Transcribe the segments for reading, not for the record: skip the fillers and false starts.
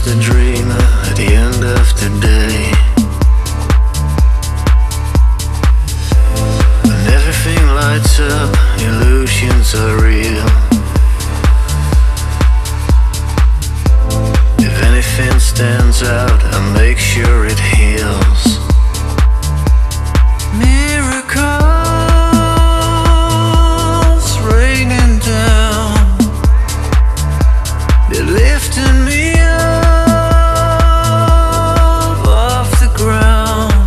just a dreamer at the end of the day. When everything lights up, illusions are real. If anything stands out, I'll make sure it heals. Miracles raining down, they're lifting me up off the ground.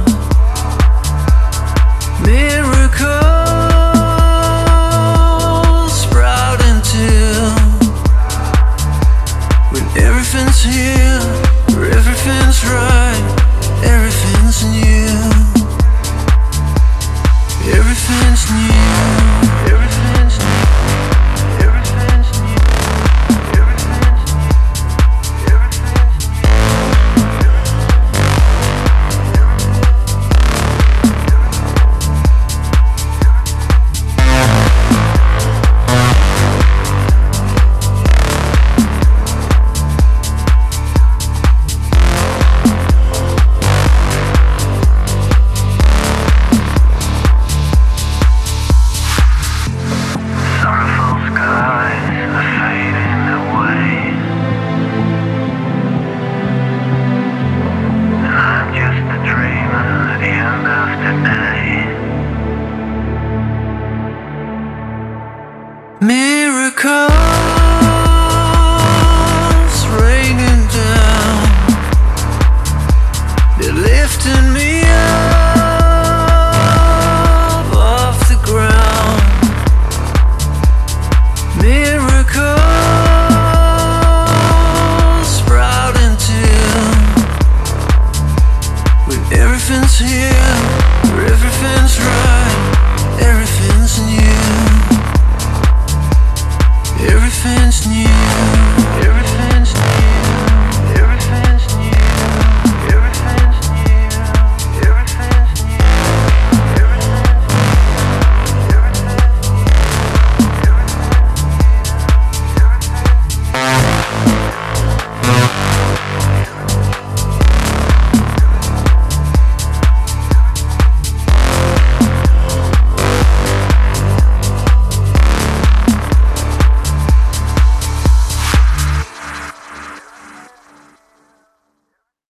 Miracles sprouting too. When everything's here, everything's right, everything's new.